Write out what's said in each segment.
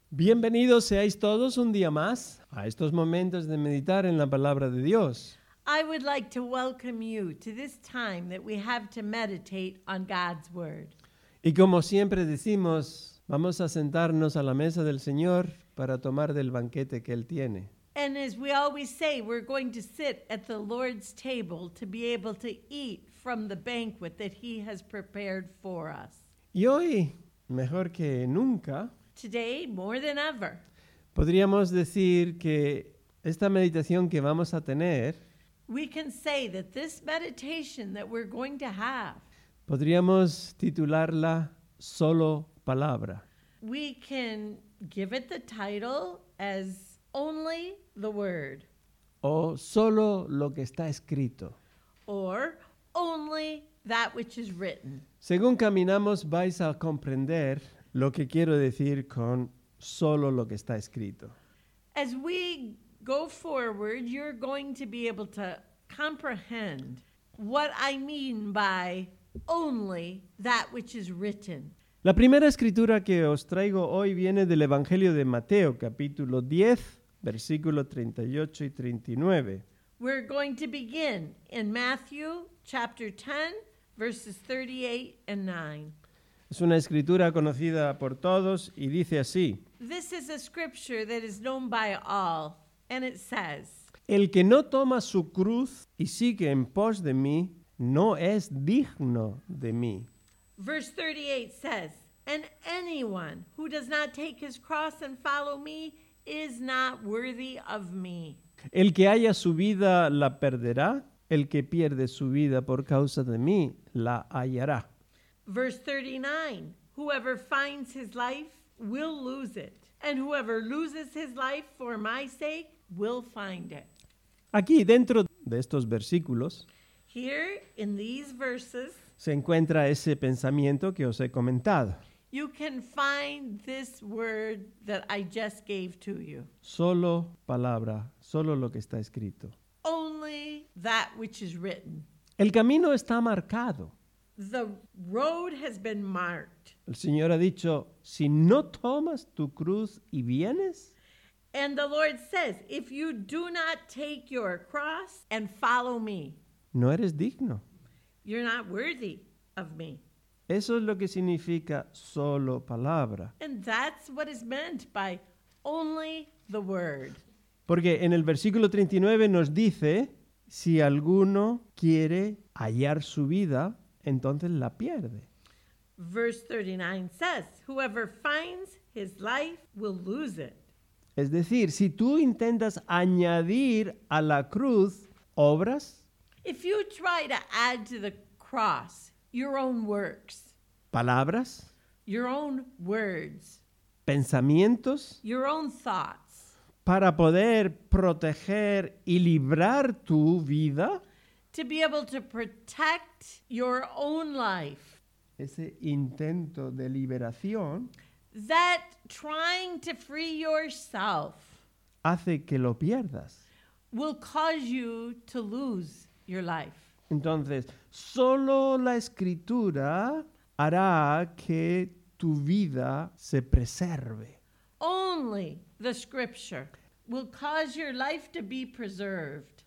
Bienvenidos seáis todos un día más a estos momentos de meditar en la palabra de Dios. I would like to welcome you to this time that we have to meditate on God's Word. Y como siempre decimos, vamos a sentarnos a la mesa del Señor para tomar del banquete que Él tiene. And as we always say, we're going to sit at the Lord's table to be able to eat from the banquet that He has prepared for us. Y hoy, mejor que nunca, Today, more than ever, podríamos decir que esta meditación que vamos a tener, we can say that this meditation that we're going to have, podríamos titularla Solo Palabra. we can give it the title as Only the Word O solo lo que está escrito. or Only that which is written. Según caminamos vais a comprender lo que quiero decir con solo lo que está escrito. As we go forward, you're going to be able to comprehend what I mean by only that which is written. La primera escritura que os traigo hoy viene del Evangelio de Mateo, capítulo 10, versículos 38 y 39. We're going to begin in Matthew chapter 10, verses 38 and 9. Es una escritura conocida por todos y dice así: This is a scripture that is known by all, and it says, El que no toma su cruz y sigue en pos de mí, no es digno de mí. verse 38 says, and anyone who does not take his cross and follow me is not worthy of me. El que haya su vida la perderá, el que pierde su vida por causa de mí la hallará. Verse 39, whoever finds his life will lose it, and whoever loses his life for my sake will find it. Aquí dentro de estos versículos Here in these verses, se encuentra ese pensamiento que os he comentado. you can find this word that I just gave to you. Solo palabra, solo lo que está escrito. Only that which is written. El camino está marcado. The road has been marked. El Señor ha dicho, si no tomas tu cruz y vienes, And the Lord says, if you do not take your cross and follow me, no eres digno. you're not worthy of me. Eso es lo que significa solo palabra. And that's what is meant by only the word. Porque en el versículo 39 nos dice, si alguno quiere hallar su vida, entonces la pierde. Verse 39 says, whoever finds his life will lose it. Es decir, si tú intentas añadir a la cruz obras, If you try to add to the cross your own works, palabras, your own words, pensamientos, your own thoughts, para poder proteger y librar tu vida, to be able to protect your own life, ese intento de liberación that trying to free yourself hace que lo pierdas. will cause you to lose your life. Entonces, solo la escritura hará que tu vida se preserve. Only the scripture will cause your life to be preserved.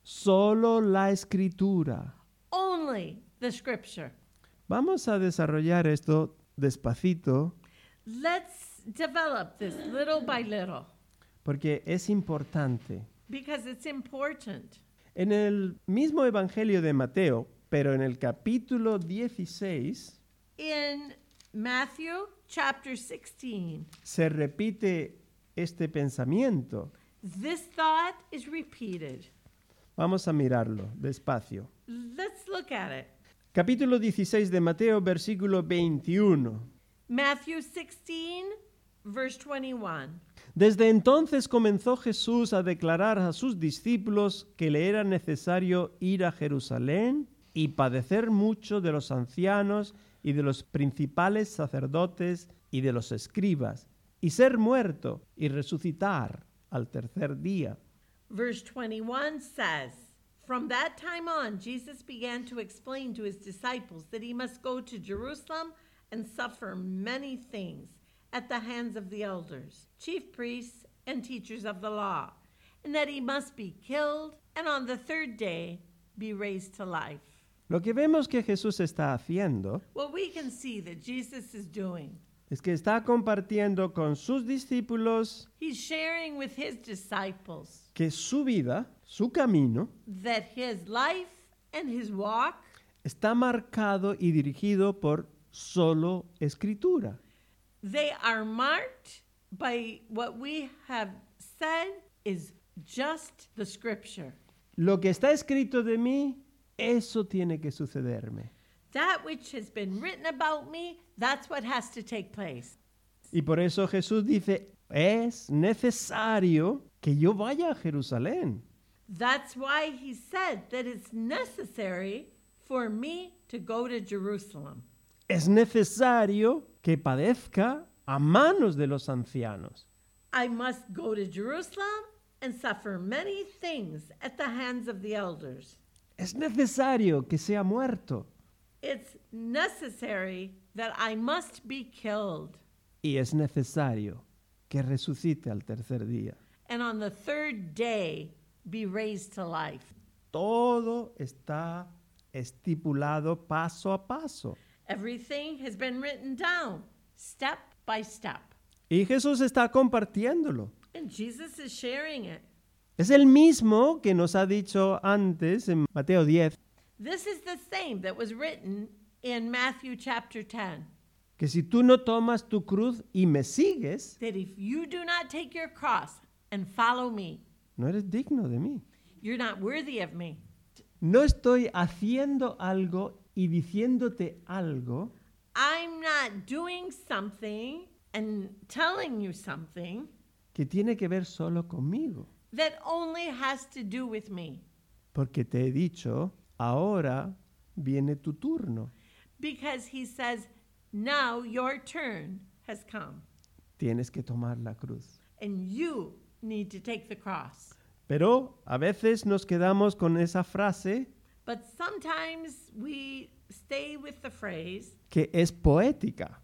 Solo la escritura. Only the scripture. Vamos a desarrollar esto despacito Let's develop this little by little porque es importante. because it's important. En el mismo Evangelio de Mateo, pero en el capítulo 16, In Matthew chapter 16, se repite este pensamiento. this thought is repeated. Vamos a mirarlo despacio. Let's look at it. Capítulo 16 de Mateo, versículo 21. Matthew 16, verse 21. Desde entonces comenzó Jesús a declarar a sus discípulos que le era necesario ir a Jerusalén y padecer mucho de los ancianos y de los principales sacerdotes y de los escribas, y ser muerto y resucitar al tercer día. Verse 21 says, From that time on, Jesus began to explain to his disciples that he must go to Jerusalem and suffer many things at the hands of the elders, chief priests, and teachers of the law, and that he must be killed and on the third day be raised to life. Lo que vemos que Jesús está haciendo What we can see that Jesus is doing, es que está compartiendo con sus discípulos he's sharing with his disciples que su vida, su camino, that his life and his walk está marcado y dirigido por solo escritura. they are marked by what we have said is just the scripture. Lo que está escrito de mí, eso tiene que sucederme. That which has been written about me, that's what has to take place. Y por eso Jesús dice, es necesario que yo vaya a Jerusalén. That's why he said that it's necessary for me to go to Jerusalem. Es necesario que padezca a manos de los ancianos. I must go to Jerusalem and suffer many things at the hands of the elders. Es necesario que sea muerto. It's necessary that I must be killed. Y es necesario que resucite al tercer día. And on the third day, be raised to life. Todo está estipulado paso a paso. Everything has been written down, step by step. Y Jesús está compartiéndolo. And Jesus is sharing it. Es el mismo que nos ha dicho antes en Mateo 10, This is the same that was written in Matthew chapter 10. que si tú no tomas tu cruz y me sigues, That if you do not take your cross and follow me, no eres digno de mí. you're not worthy of me. No estoy haciendo algo y diciéndote algo I'm not doing something and telling you something que tiene que ver solo conmigo. that only has to do with me. Porque te he dicho, ahora viene tu turno. Because he says, now your turn has come Tienes que tomar la cruz. and you need to take the cross. Pero a veces nos quedamos con esa frase But sometimes we stay with the phrase que es poética.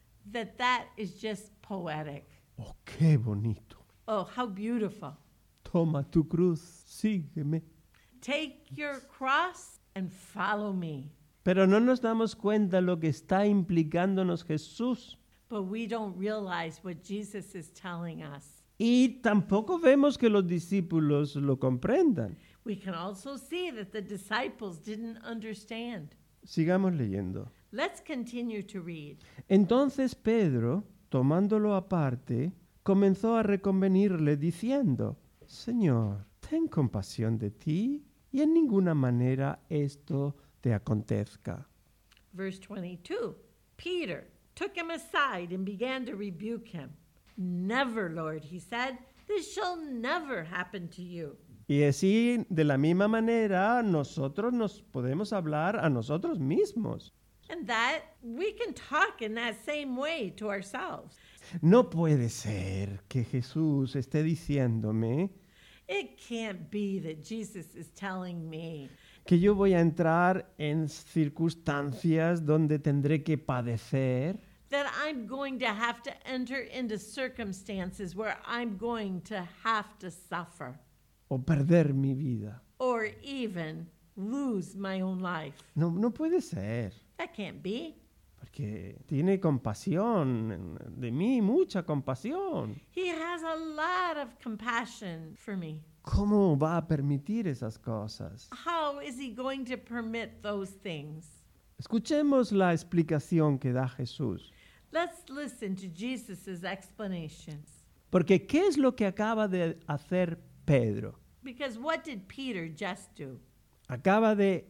that is just poetic. ¡Oh, qué bonito! Oh, how beautiful. Toma tu cruz, sígueme. Take your cross and follow me. Pero no nos damos cuenta lo que está implicándonos Jesús. But we don't realize what Jesus is telling us. Y tampoco vemos que los discípulos lo comprendan. We can also see that the disciples didn't understand. Sigamos leyendo. Let's continue to read. Entonces Pedro, tomándolo aparte, comenzó a reconvenirle diciendo, Señor, ten compasión de ti y en ninguna manera esto te acontezca. Verse 22. Peter took him aside and began to rebuke him. Never, Lord, he said, this shall never happen to you. Y así, de la misma manera, nosotros nos podemos hablar a nosotros mismos. And that we can talk in that same way to ourselves. No puede ser que Jesús esté diciéndome It can't be that Jesus is telling me que yo voy a entrar en circunstancias donde tendré que padecer, that I'm going to have to enter into circumstances where I'm going to have to suffer o perder mi vida. or even lose my own life. No, no puede ser, That can't be. porque tiene compasión de mí, mucha compasión. He has a lot of compassion for me. ¿Cómo va a permitir esas cosas? How is he going to permit those things? Escuchemos la explicación que da Jesús. Let's listen to Jesus' explanations. Porque ¿qué es lo que acaba de hacer Pedro? Because what did Peter just do? Acaba de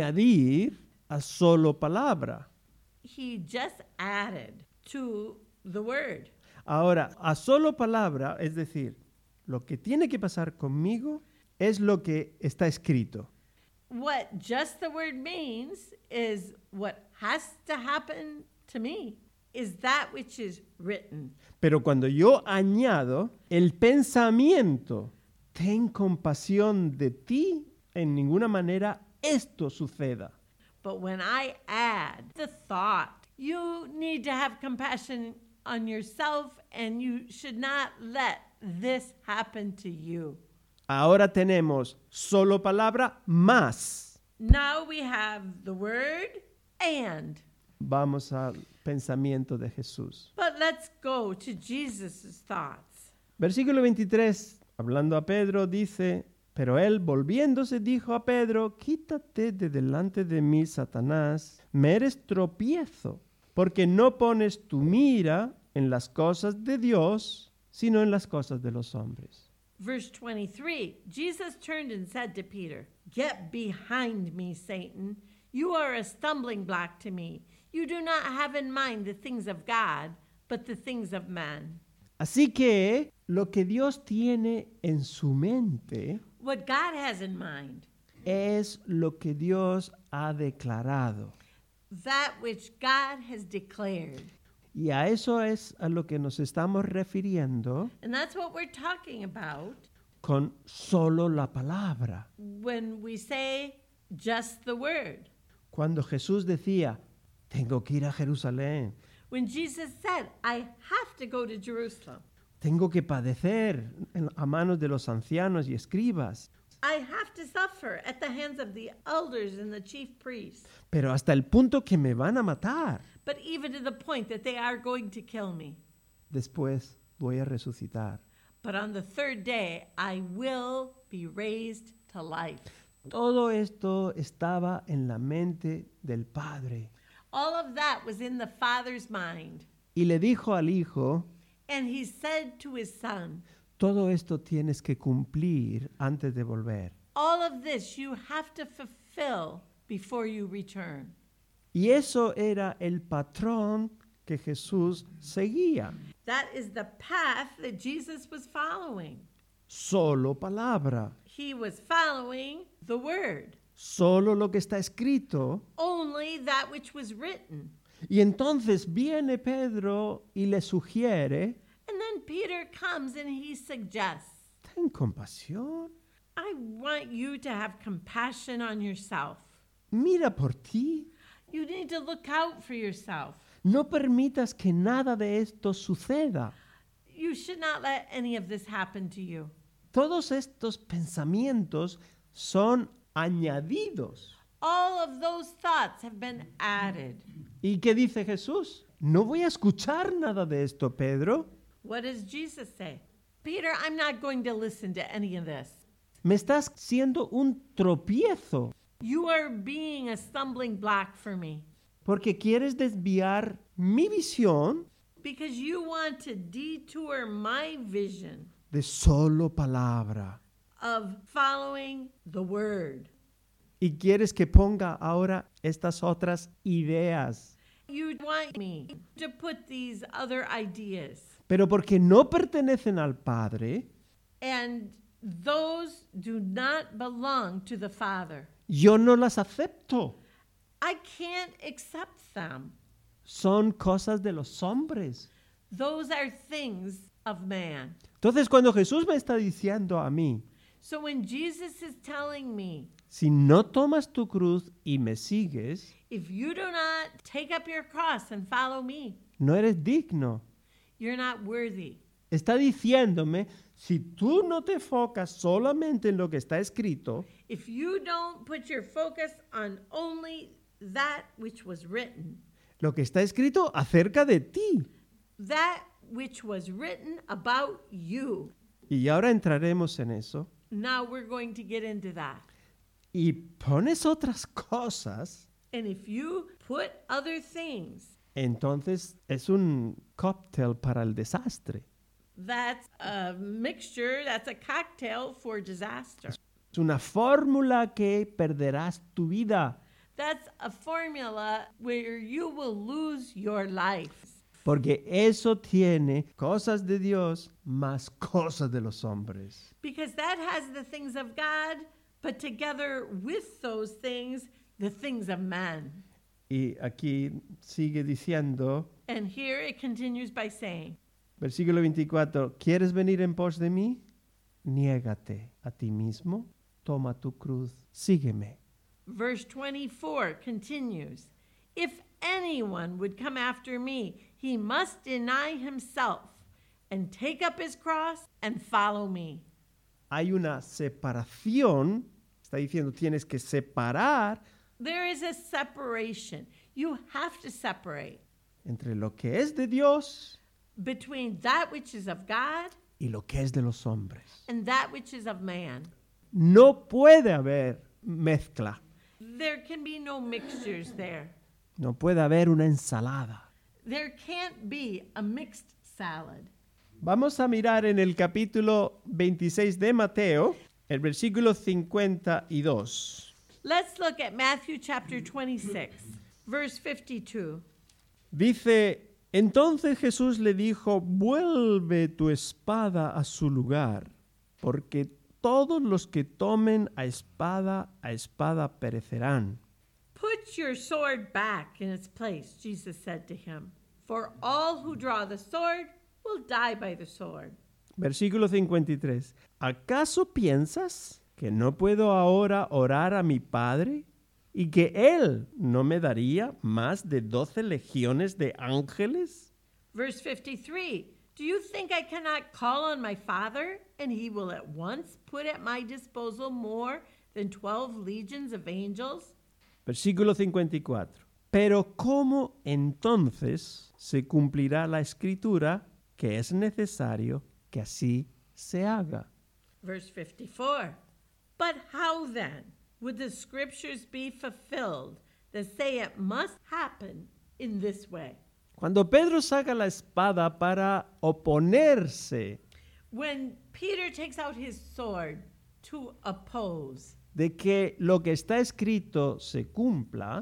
añadir a solo palabra. He just added to the word. Ahora, a solo palabra, es decir, lo que tiene que pasar conmigo es lo que está escrito. What just the word means is what has to happen to me is that which is written. Pero cuando yo añado el pensamiento, ten compasión de ti, en ninguna manera esto suceda. But when I add the thought, you need to have compassion on yourself, and you should not let this happen to you. Ahora tenemos solo palabra más. Now we have the word and. Vamos al pensamiento de Jesús. But let's go to Jesus' thoughts. Versículo 23, hablando a Pedro, dice, pero él volviéndose dijo a Pedro, quítate de delante de mí, Satanás, me eres tropiezo, porque no pones tu mira en las cosas de Dios, sino en las cosas de los hombres. Verse 23, Jesus turned and said to Peter, get behind me, Satan. You are a stumbling block to me. You do not have in mind the things of God, but the things of man. Así que lo que Dios tiene en su mente What God has in mind, es lo que Dios ha declarado. that which God has declared. Y a eso es a lo que nos estamos refiriendo And that's what we're talking about con solo la palabra. when we say just the word. Cuando Jesús decía, tengo que ir a Jerusalén, When Jesus said, I have to go to Jerusalem. tengo que padecer a manos de los ancianos y escribas, I have to suffer at the hands of the elders and the chief priests. pero hasta el punto que me van a matar. But even to the point that they are going to kill me. Después voy a resucitar. But on the third day, I will be raised to life. Todo esto estaba en la mente del Padre. All of that was in the Father's mind. Y le dijo al Hijo, And he said to his son, todo esto tienes que cumplir antes de volver. all of this you have to fulfill before you return. Y eso era el patrón que Jesús seguía. That is the path that Jesus was following. Solo palabra, He was following the word, solo lo que está escrito. only that which was written. Y entonces viene Pedro y le sugiere, And then Peter comes and he suggests, ten compasión, I want you to have compassion on yourself. mira por ti, You need to look out for yourself. no permitas que nada de esto suceda. You should not let any of this happen to you. Todos estos pensamientos son añadidos. All of those thoughts have been added. ¿Y qué dice Jesús? No voy a escuchar nada de esto, Pedro. What does Jesus say? Peter, I'm not going to listen to any of this. Me estás siendo un tropiezo You are being a stumbling block for me porque quieres desviar mi visión because you want to detour my vision de solo palabra of following the word. y quieres que ponga ahora estas otras ideas. You want me to put these other ideas, Pero porque no pertenecen al Padre, and those do not belong to the Father. yo no las acepto. I can't accept them. Son cosas de los hombres. Those are things of man. Entonces, cuando Jesús me está diciendo a mí, So when Jesus is telling me, si no tomas tu cruz y me sigues, if you do not take up your cross and follow me, no eres digno. you're not worthy. Está diciéndome, si tú no te enfocas solamente en lo que está escrito, If you don't put your focus on only that which was written, lo que está escrito acerca de ti. that which was written about you. Y ahora entraremos en eso. Now we're going to get into that. Y pones otras cosas, And if you put other things, entonces es un cóctel para el desastre. that's a mixture, that's a cocktail for disaster. Es una fórmula que perderás tu vida. That's a formula where you will lose your life. Porque eso tiene cosas de Dios más cosas de los hombres. Because that has the things of God, but together with those things, the things of man. Y aquí sigue diciendo, And here it continues by saying, versículo 24, ¿quieres venir en pos de mí? Niégate a ti mismo, toma tu cruz, sígueme. verse 24 continues, if anyone would come after me, he must deny himself and take up his cross and follow me. Hay una separación, está diciendo, tienes que separar There is a separation. You have to separate entre lo que es de Dios between that which is of God y lo que es de los hombres. and that which is of man. No puede haber mezcla, There can be no mixtures there. no puede haber una ensalada. There can't be a mixed salad. Vamos a mirar en el capítulo 26 de Mateo, el versículo 52. Let's look at Matthew chapter 26, verse 52. Dice, entonces Jesús le dijo, vuelve tu espada a su lugar, porque todos los que tomen a espada perecerán. Put your sword back in its place, Jesus said to him. For all who draw the sword will die by the sword. Versículo 53. ¿Acaso piensas que no puedo ahora orar a mi Padre y que Él no me daría más de 12 legiones de ángeles? Verse 53. Do you think I cannot call on my Father, and he will at once put at my disposal more than 12 legions of angels? Versículo 54. Pero ¿cómo entonces se cumplirá la escritura que es necesario que así se haga? Verse 54. But how then would the scriptures be fulfilled that say it must happen in this way? Cuando Pedro saca la espada para oponerse When Peter takes out his sword to oppose, de que lo que está escrito se cumpla,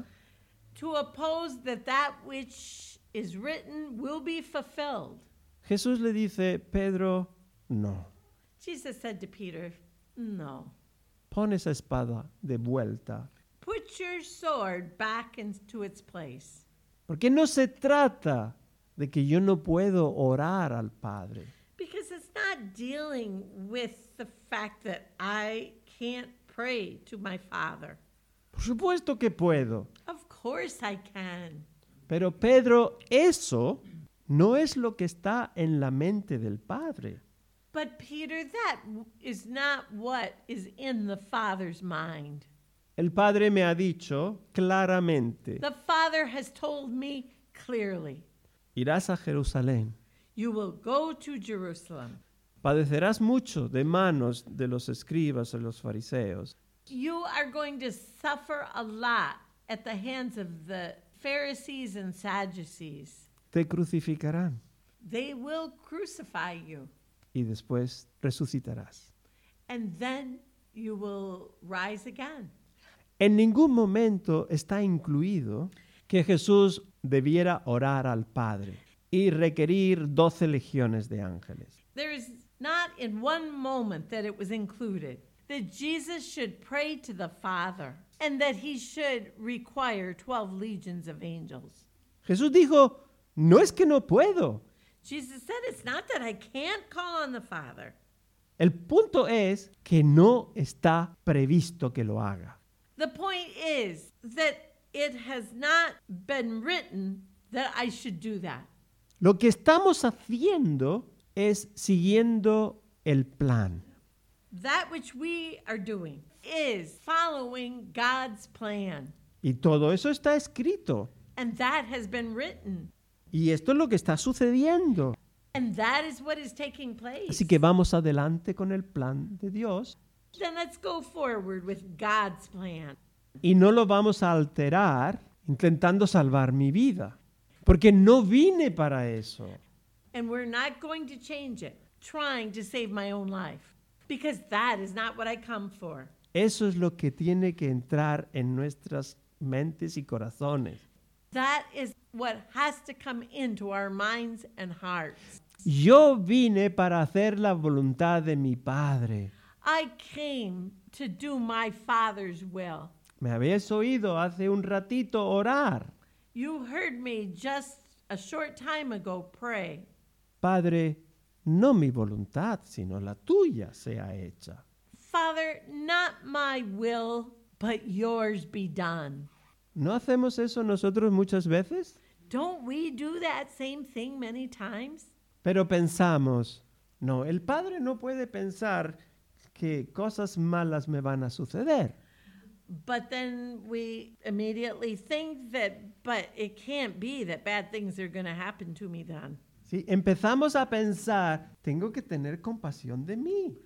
to oppose that which is written will be fulfilled, Jesús le dice, Pedro, no, Jesus said to Peter, no. pon esa espada de vuelta. Put your sword back into its place. Porque no se trata de que yo no puedo orar al Padre. Because it's not dealing with the fact that I can't pray to my Father. Por supuesto que puedo. Of course I can. Pero Pedro, eso no es lo que está en la mente del Padre. But Peter, that is not what is in the Father's mind. El Padre me ha dicho claramente, The Father has told me clearly, irás a Jerusalén, you will go to Jerusalem. padecerás mucho de manos de los escribas y los fariseos. You are going to suffer a lot at the hands of the Pharisees and Sadducees. Te crucificarán They will crucify you, y después resucitarás. and then you will rise again. En ningún momento está incluido que Jesús debiera orar al Padre y requerir 12 legiones de ángeles. There is not in one moment that it was included that Jesus should pray to the Father and that he should require 12 legions of angels. Jesús dijo, no es que no puedo. Jesus said it's not that I can't call on the Father. El punto es que no está previsto que lo haga. The point is that it has not been written that I should do that. Lo que estamos haciendo es siguiendo el plan. That which we are doing is following God's plan. Y todo eso está escrito. And that has been written. Y esto es lo que está sucediendo. And that is what is taking place. Así que vamos adelante con el plan de Dios. Then let's go forward with God's plan. Y no lo vamos a alterar intentando salvar mi vida. Porque no vine para eso. And we're not going to change it, trying to save my own life. Because that is not what I come for. Eso es lo que tiene que entrar en nuestras mentes y corazones. That is what has to come into our minds and hearts. Yo vine para hacer la voluntad de mi Padre. I came to do my Father's will. Me habéis oído hace un ratito orar. You heard me just a short time ago pray. Padre, no mi voluntad, sino la tuya sea hecha. Father, not my will, but yours be done. ¿No hacemos eso nosotros muchas veces? Don't we do that same thing many times? Pero pensamos, no, el Padre no puede pensar que cosas malas me van a suceder. But then we immediately think that, but it can't be that bad things are going to happen to me then. ¿Sí? Empezamos a pensar, tengo que tener compasión de mí.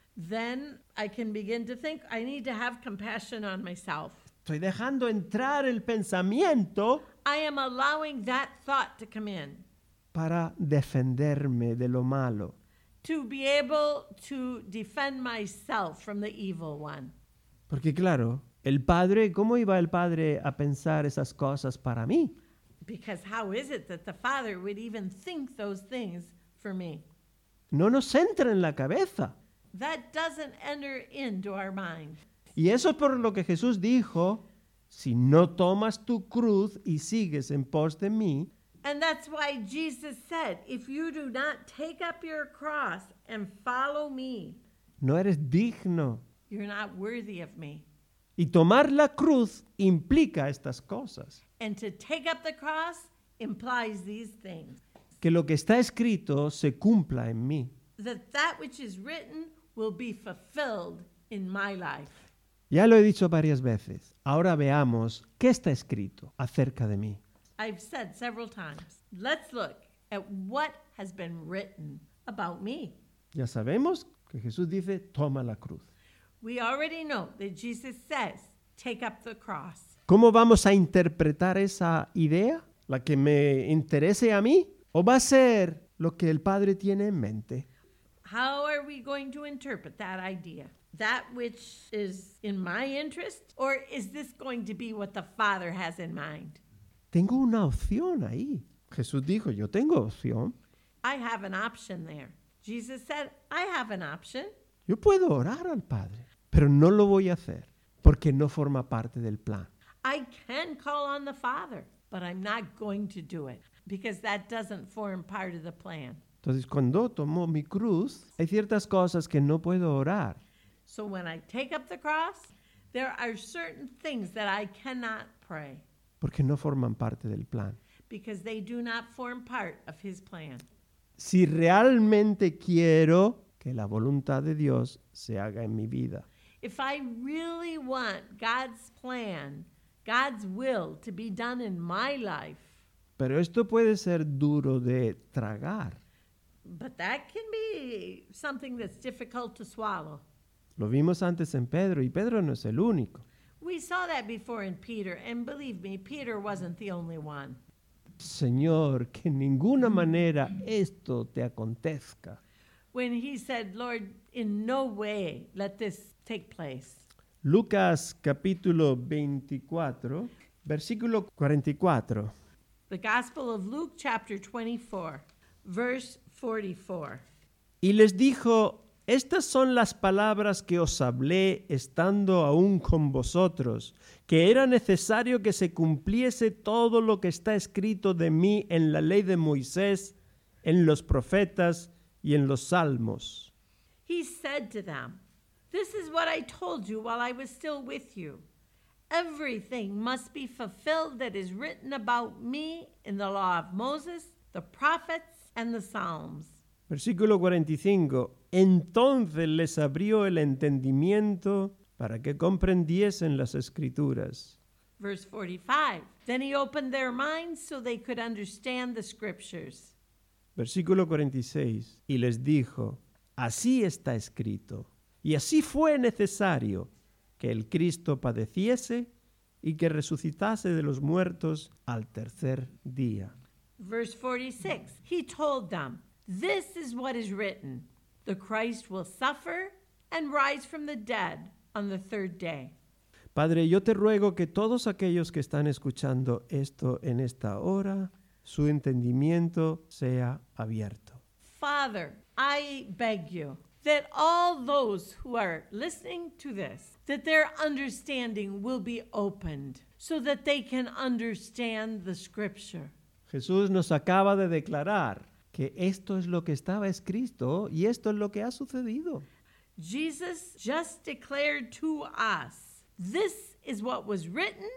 Then I can begin to think, I need to have compassion on myself. Estoy dejando entrar el pensamiento I am allowing that thought to come in para defenderme de lo malo. to be able to defend myself from the evil one. Porque claro, el Padre, ¿cómo iba el Padre a pensar esas cosas para mí? Because how is it that the Father would even think those things for me? No nos entra en la cabeza. That doesn't enter into our mind. Y eso es por lo que Jesús dijo, si no tomas tu cruz y sigues en pos de mí, And that's why Jesus said, if you do not take up your cross and follow me, no eres digno. you're not worthy of me. Y tomar la cruz implica estas cosas. And to take up the cross implies these things. Que lo que está escrito se cumpla en mí. That which is written will be fulfilled in my life. Ya lo he dicho varias veces. Ahora veamos qué está escrito acerca de mí. I've said several times, let's look at what has been written about me. Ya sabemos que Jesús dice, toma la cruz. We already know that Jesus says, take up the cross. ¿Cómo vamos a interpretar esa idea? ¿La que me interese a mí? ¿O va a ser lo que el Padre tiene en mente? How are we going to interpret that idea? That which is in my interest? Or is this going to be what the Father has in mind? Tengo una opción ahí. Jesús dijo, yo tengo opción. I have an option there. Jesus said, I have an option. Yo puedo orar al Padre, pero no lo voy a hacer porque no forma parte del plan. I can call on the Father, but I'm not going to do it because that doesn't form part of the plan. Entonces, cuando tomo mi cruz, hay ciertas cosas que no puedo orar. So when I take up the cross, there are certain things that I cannot pray Porque no forman parte del plan. because they do not form part of his plan. Si realmente quiero que la voluntad de Dios se haga en mi vida. If I really want God's plan, God's will to be done in my life, Pero esto puede ser duro de tragar. but that can be something that's difficult to swallow. Lo vimos antes en Pedro y Pedro no es el único. We saw that before in Peter, and believe me, Peter wasn't the only one. Señor, que en ninguna manera esto te acontezca. When he said, Lord, in no way let this take place. Lucas capítulo 24, versículo 44. The Gospel of Luke, chapter 24, verse 44. Y les dijo, estas son las palabras que os hablé estando aún con vosotros, que era necesario que se cumpliese todo lo que está escrito de mí en la ley de Moisés, en los profetas y en los salmos. He said to them, this is what I told you while I was still with you. Everything must be fulfilled that is written about me in the law of Moses, the prophets, and the Psalms. Versículo 45. Entonces les abrió el entendimiento para que comprendiesen las escrituras. Verse 45. Then he opened their minds so they could understand the scriptures. Versículo 46. Y les dijo, así está escrito, y así fue necesario que el Cristo padeciese y que resucitase de los muertos al tercer día. Verse 46. He told them, this is what is written. The Christ will suffer and rise from the dead on the third day. Padre, yo te ruego que todos aquellos que están escuchando esto en esta hora, su entendimiento sea abierto. Father, I beg you that all those who are listening to this, that their understanding will be opened so that they can understand the scripture. Jesús nos acaba de declarar que esto es lo que estaba escrito y esto es lo que ha sucedido. Jesus just declared to us, this is what was written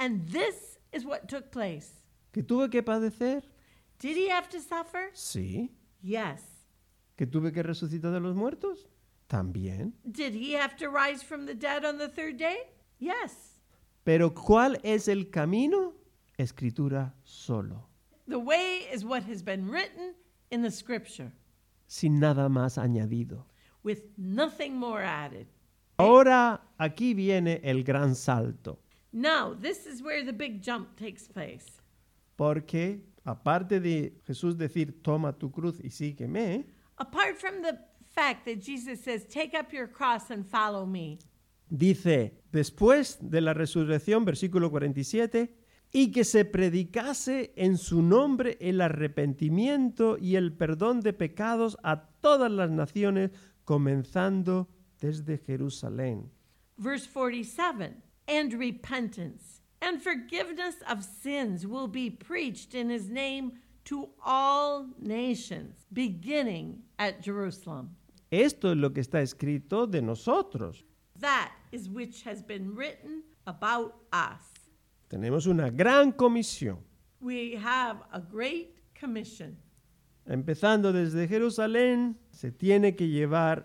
And this is what took place. ¿Que tuve que padecer? Did he have to suffer? Sí. Yes. ¿Que tuve que resucitar de los muertos? También. Did he have to rise from the dead on the third day? Yes. Pero ¿cuál es el camino? Escritura solo, The way is what has been written in the scripture, sin nada más añadido. with nothing more added. Ahora aquí viene el gran salto, Now, this is where the big jump takes place. porque aparte de Jesús decir, toma tu cruz y sígueme, Apart from the fact that Jesus says, take up your cross and follow me, dice, después de la resurrección, versículo 47, y que se predicase en su nombre el arrepentimiento y el perdón de pecados a todas las naciones, comenzando desde Jerusalén. verse 47, and repentance and forgiveness of sins will be preached in his name to all nations, beginning at Jerusalem. Esto es lo que está escrito de nosotros. That is which has been written about us. Tenemos una gran comisión, We have a great commission. empezando desde Jerusalén. Se tiene que llevar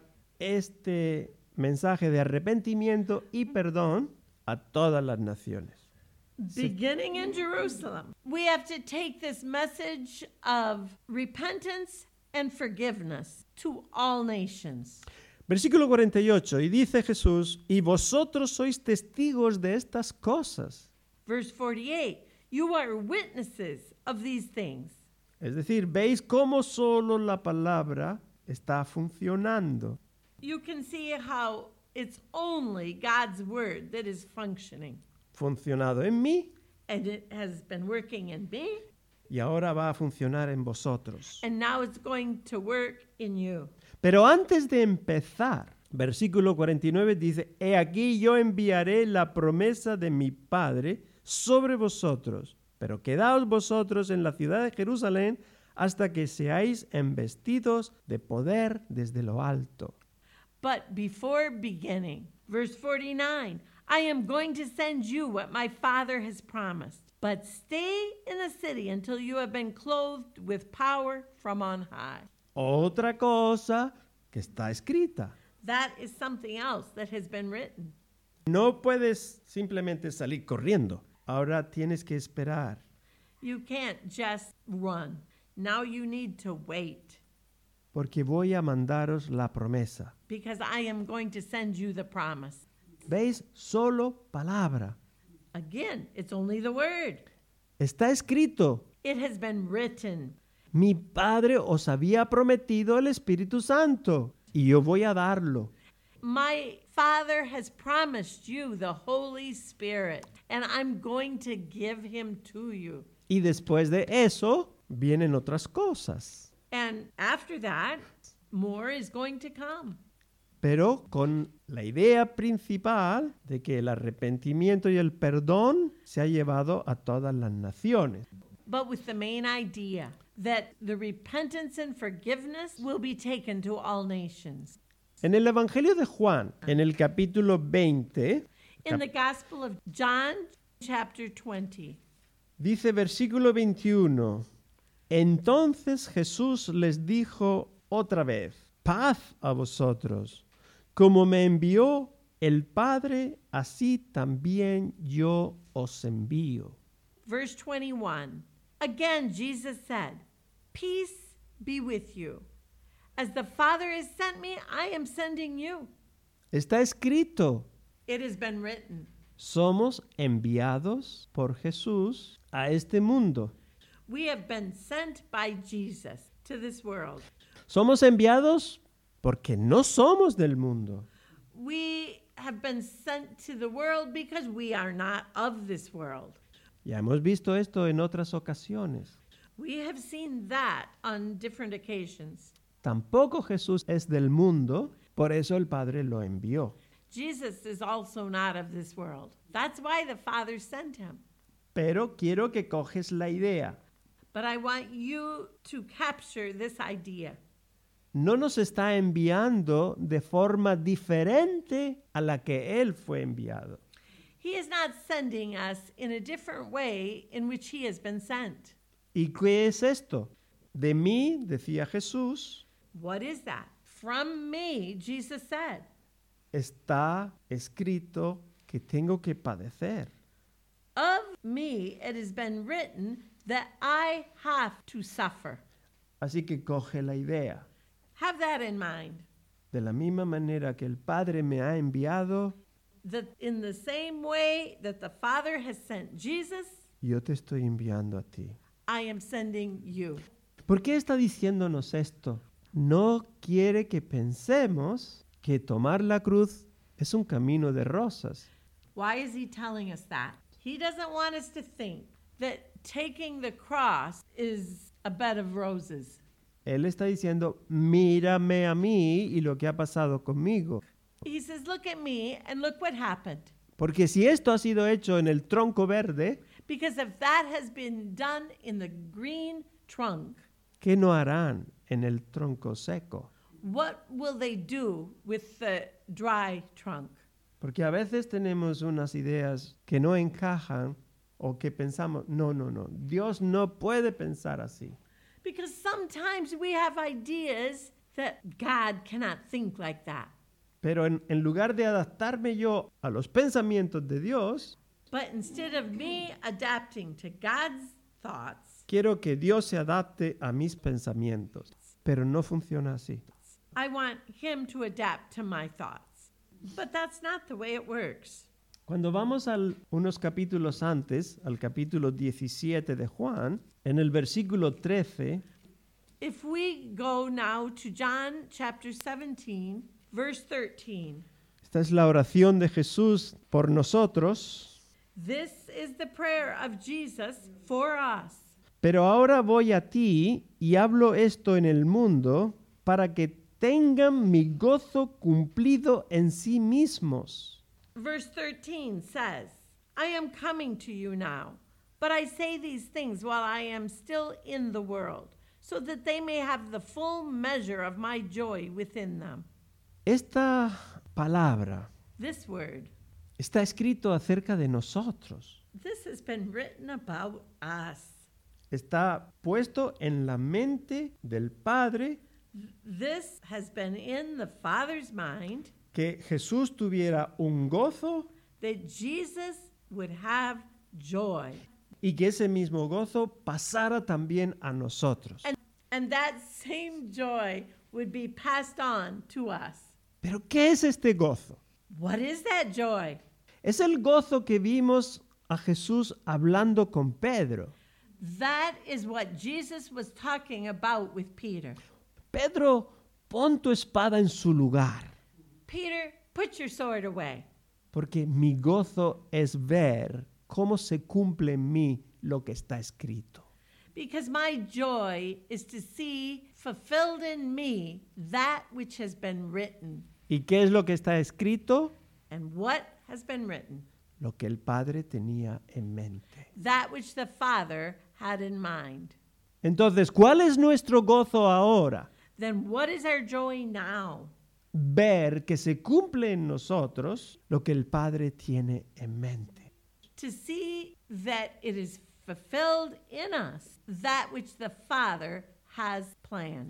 este mensaje de arrepentimiento y perdón a todas las naciones. Beginning in Jerusalem, we have to take this message of repentance and forgiveness to all nations. Versículo 48, y dice Jesús, y vosotros sois testigos de estas cosas. Verse 48, you are witnesses of these things. Es decir, veis cómo solo la palabra está funcionando. You can see how it's only God's word that is functioning. Funcionado en mí And it has been working in me, y ahora va a funcionar en vosotros. and now it's going to work in you. Pero antes de empezar, versículo 49 dice, he aquí yo enviaré la promesa de mi Padre sobre vosotros, pero quedaos vosotros en la ciudad de Jerusalén hasta que seáis embestidos de poder desde lo alto. But before beginning, verse 49, I am going to send you what my Father has promised. But stay in the city until you have been clothed with power from on high. Otra cosa que está escrita. That is something else that has been written. No puedes simplemente salir corriendo. Ahora tienes que esperar. You can't just run. Now you need to wait, Porque voy a mandaros la promesa. because I am going to send you the promise. ¿Veis? Solo palabra. Again, it's only the word. Está escrito. It has been written. Mi Padre os había prometido el Espíritu Santo y yo voy a darlo. My Father has promised you the Holy Spirit, and I'm going to give him to you. Y después de eso vienen otras cosas. And after that, more is going to come. Pero con la idea principal de que el arrepentimiento y el perdón se ha llevado a todas las naciones. But with the main idea that the repentance and forgiveness will be taken to all nations. En el Evangelio de Juan, en el capítulo 20, In the Gospel of John, chapter 20, dice versículo 21, entonces Jesús les dijo otra vez, paz a vosotros, como me envió el Padre, así también yo os envío. verse 21. Again, Jesus said, peace be with you. As the Father has sent me, I am sending you. Está escrito, It has been written. somos enviados por Jesús a este mundo. We have been sent by Jesus to this world. Somos enviados porque no somos del mundo. We have been sent to the world because we are not of this world. Ya hemos visto esto en otras ocasiones. We have seen that on different occasions. Tampoco Jesús es del mundo, por eso el Padre lo envió. Jesus is also not of this world. That's why the Father sent him. Pero quiero que coges la idea. But I want you to capture this idea. No nos está enviando de forma diferente a la que Él fue enviado. He is not sending us in a different way in which he has been sent. ¿Y qué es esto? De mí, decía Jesús, What is that? From me, Jesus said. está escrito que tengo que padecer. Of me it has been written that I have to suffer. Así que coge la idea. Have that in mind. De la misma manera que el Padre me ha enviado, That in the same way that the Father has sent Jesus, yo te estoy enviando a ti. I am sending you. ¿Por qué está diciéndonos esto? No quiere que pensemos que tomar la cruz es un camino de rosas. Why is he telling us that? He doesn't want us to think that taking the cross is a bed of roses. Él está diciendo, mírame a mí y lo que ha pasado conmigo. He says, look at me and look what happened. Porque si esto ha sido hecho en el tronco verde, Because if that has been done in the green trunk, ¿qué no harán en el tronco seco? what will they do with the dry trunk? Porque a veces tenemos unas ideas que no encajan o que pensamos, no, Dios no puede pensar así. Because sometimes we have ideas that God cannot think like that. Pero en lugar de adaptarme yo a los pensamientos de Dios, But instead of me adapting to God's thoughts, quiero que Dios se adapte a mis pensamientos. Pero no funciona así. I want him to adapt to my thoughts. But that's not the way it works. Cuando vamos unos capítulos antes, al capítulo 17 de Juan, en el versículo 13, If we go now to John chapter 17, verse 13, esta es la oración de Jesús por nosotros. this is the prayer of Jesus for us. Pero ahora voy a ti y hablo esto en el mundo para que tengan mi gozo cumplido en sí mismos. Verse 13 says, I am coming to you now, but I say these things while I am still in the world, so that they may have the full measure of my joy within them. Esta palabra This word, está escrito acerca de nosotros. this has been written about us. Está puesto en la mente del Padre This has been in the Father's mind que Jesús tuviera un gozo that Jesus would have joy. y que ese mismo gozo pasara también a nosotros. And that same joy would be passed on to us. Pero ¿qué es este gozo? What is that joy? Es el gozo que vimos a Jesús hablando con Pedro. That is what Jesus was talking about with Peter. Pedro, pon tu espada en su lugar, Peter, put your sword away, porque mi gozo es ver cómo se cumple en mí lo que está escrito. because my joy is to see fulfilled in me that which has been written. ¿Y qué es lo que está escrito? And what has been written? Lo que el Padre tenía en mente. That which the Father had in mind. Entonces, ¿cuál es nuestro gozo ahora? Then what is our joy now? Ver que se cumple en nosotros lo que el Padre tiene en mente. To see that it is fulfilled in us that which the Father has planned.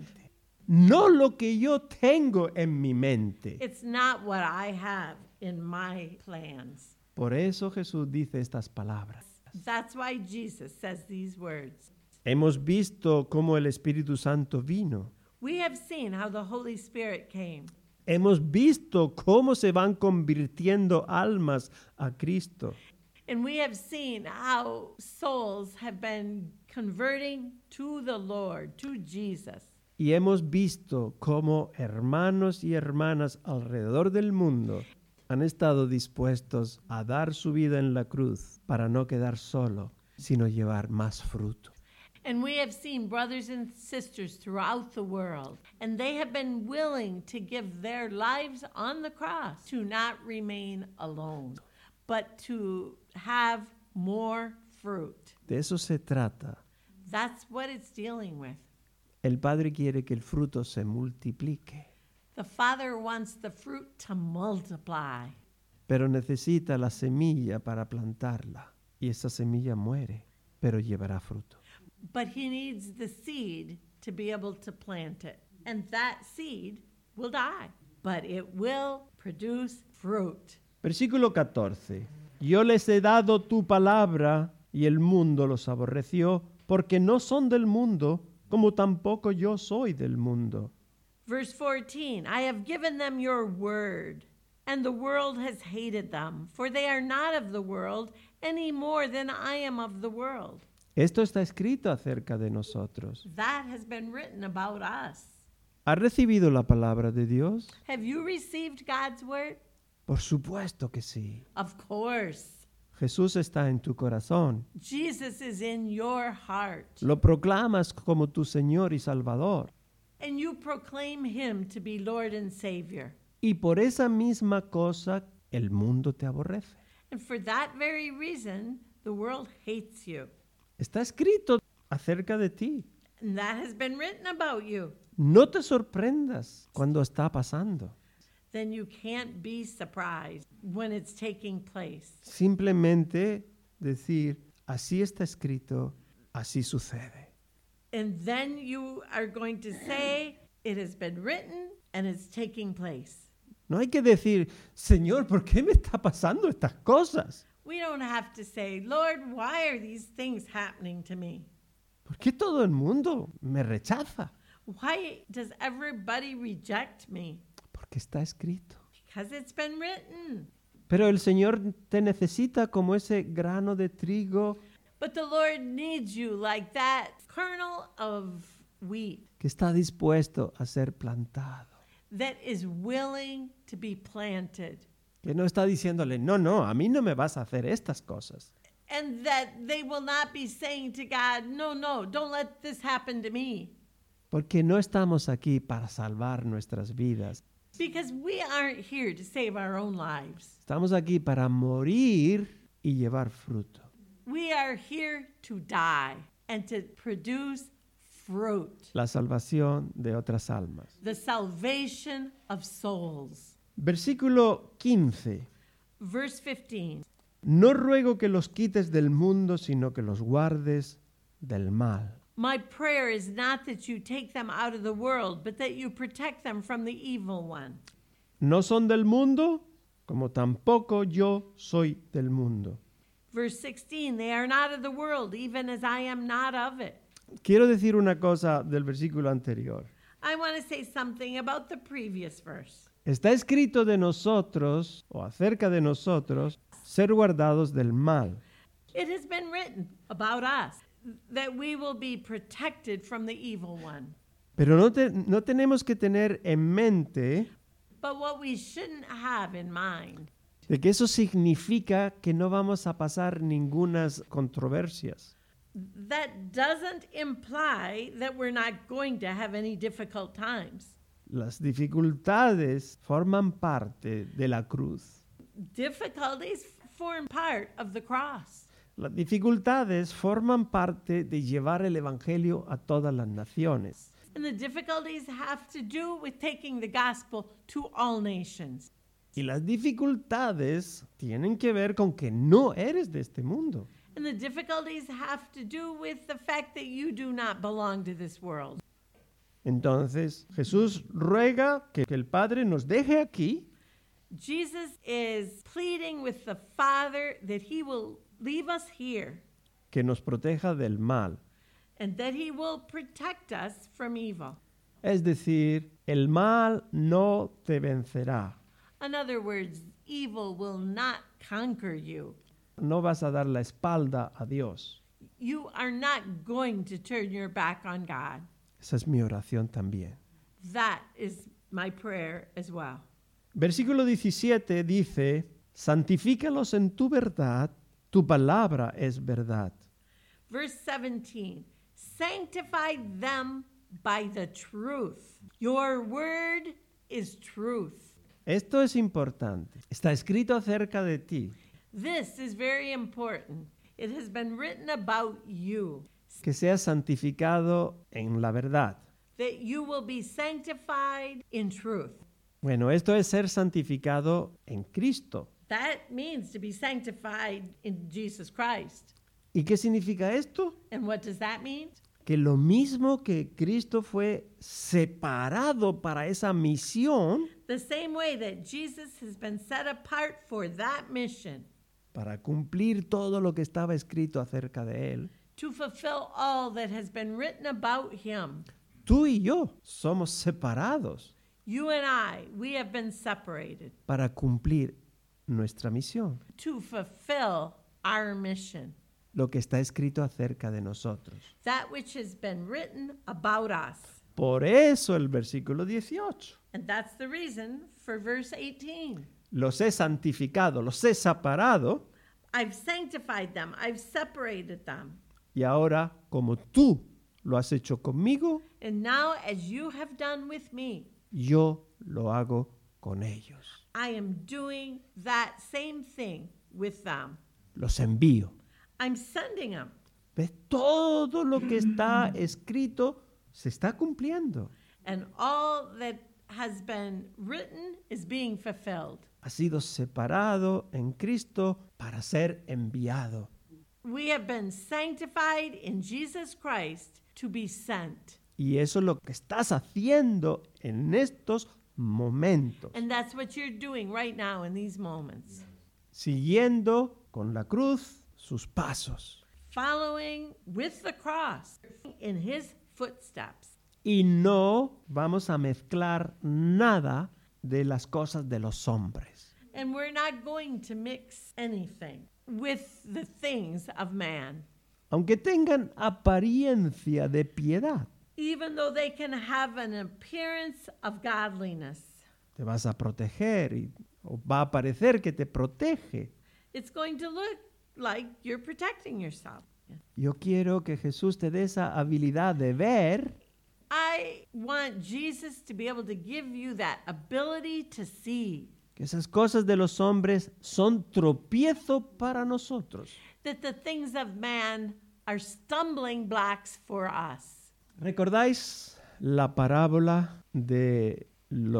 No lo que yo tengo en mi mente. It's not what I have in my plans. Por eso Jesús dice estas palabras. That's why Jesus says these words. Hemos visto cómo el Espíritu Santo vino. We have seen how the Holy Spirit came. Hemos visto cómo se van convirtiendo almas a Cristo. And we have seen how souls have been converting to the Lord, to Jesus. Y hemos visto cómo hermanos y hermanas alrededor del mundo han estado dispuestos a dar su vida en la cruz para no quedar solo, sino llevar más fruto. And we have seen brothers and sisters throughout the world, and they have been willing to give their lives on the cross to not remain alone, but to have more fruit. De eso se trata. That's what it's dealing with. El Padre quiere que el fruto se multiplique. The Father wants the fruit to multiply. pero necesita la semilla para plantarla. Y esa semilla muere, pero llevará fruto. But he needs the seed to be able to plant it. And that seed will die, but it will produce fruit. Versículo 14. Yo les he dado tu palabra y el mundo los aborreció, porque no son del mundo, como tampoco yo soy del mundo. Verse 14, I have given them your word, and the world has hated them, for they are not of the world any more than I am of the world. Esto está escrito acerca de nosotros. That has been written about us. ¿Has recibido la palabra de Dios? Have you received God's word? Por supuesto que sí. Of course. Jesús está en tu corazón. Jesus is in your heart. Lo proclamas como tu Señor y Salvador. And you proclaim him to be Lord and Savior. Y por esa misma cosa el mundo te aborrece. And for that very reason, the world hates you. Está escrito acerca de ti. And that has been written about you. No te sorprendas cuando está pasando. Then you can't be surprised when it's taking place. Simplemente decir, así está escrito, así sucede. And then you are going to say, it has been written and it's taking place. No hay que decir, Señor, ¿por qué me está pasando estas cosas? We don't have to say, Lord, why are these things happening to me? ¿Por qué todo el mundo me rechaza? Why does everybody reject me? Porque está escrito. Because it's been written. Pero el Señor te necesita como ese grano de trigo But the Lord needs you like that kernel of wheat que está dispuesto a ser plantado. that is willing to be planted. Que no está diciéndole, no, a mí no me vas a hacer estas cosas. And that they will not be saying to God, no, don't let this happen to me. Porque no estamos aquí para salvar nuestras vidas. Because we aren't here to save our own lives. Estamos aquí para morir y llevar fruto. We are here to die and to produce fruit. La salvación de otras almas. The salvation of souls. Versículo 15. Verse 15. No ruego que los quites del mundo, sino que los guardes del mal. My prayer is not that you take them out of the world, but that you protect them from the evil one. No son del mundo, como tampoco yo soy del mundo. Verse 16, they are not of the world, even as I am not of it. Quiero decir una cosa del versículo anterior. I want to say something about the previous verse. Está escrito de nosotros, o acerca de nosotros, ser guardados del mal. It has been written about us that we will be protected from the evil one. Pero no tenemos que tener en mente But what we shouldn't have in mind de que eso significa que no vamos a pasar ningunas controversias. that doesn't imply that we're not going to have any difficult times. Las dificultades forman parte de la cruz. Difficulties form part of the cross. Las dificultades forman parte de llevar el evangelio a todas las naciones. And the difficulties have to do with taking the gospel to all nations. Y las dificultades tienen que ver con que no eres de este mundo. And the difficulties have to do with the fact that you do not belong to this world. Entonces, Jesús ruega que el Padre nos deje aquí Jesus is pleading with the Father that he will leave us here que nos proteja del mal. and that he will protect us from evil. Es decir, el mal no te vencerá. In other words, evil will not conquer you. No vas a dar la espalda a Dios. You are not going to turn your back on God. Esa es mi oración también. That is my prayer as well. Versículo 17 dice, santifícalos en tu verdad, tu palabra es verdad. Verse 17, sanctify them by the truth. Your word is truth. Esto es importante. Está escrito acerca de ti, This is very important. It has been written about you, que seas santificado en la verdad. that you will be sanctified in truth. Bueno, esto es ser santificado en Cristo. That means to be sanctified in Jesus Christ. ¿Y qué significa esto? And what does that mean? Que lo mismo que Cristo fue separado para esa misión, The same way that Jesus has been set apart for that mission, para cumplir todo lo que estaba escrito acerca de él, to fulfill all that has been written about him. tú y yo somos separados You and I, we have been separated para cumplir nuestra misión, to fulfill our mission, lo que está escrito acerca de nosotros. that which has been written about us. Por eso el versículo 18. And that's the reason for verse 18. Los he santificado, los he separado, I've sanctified them, I've separated them. y ahora, como tú lo has hecho conmigo, And now, as you have done with me, yo lo hago con ellos. I am doing that same thing with them. Los envío. I'm sending them. ¿Ves? Todo lo que está escrito se está cumpliendo. And all that has been written is being fulfilled. Ha sido separado en Cristo para ser enviado. We have been sanctified in Jesus Christ to be sent. Y eso es lo que estás haciendo en estos momentos. And that's what you're doing right now in these moments. Siguiendo con la cruz sus pasos. Following with the cross in his footsteps. Y no vamos a mezclar nada de las cosas de los hombres. And we're not going to mix anything with the things of man, Aunque tengan apariencia de piedad. even though they can have an appearance of godliness. Te vas a proteger y o va a parecer que te protege. It's going to look like you're protecting yourself. Yo quiero que Jesús te dé esa habilidad de ver I want Jesus to be able to give you that ability to see que esas cosas de los hombres son tropiezo para nosotros. that the things of man are stumbling blocks for us. ¿Recordáis la parábola de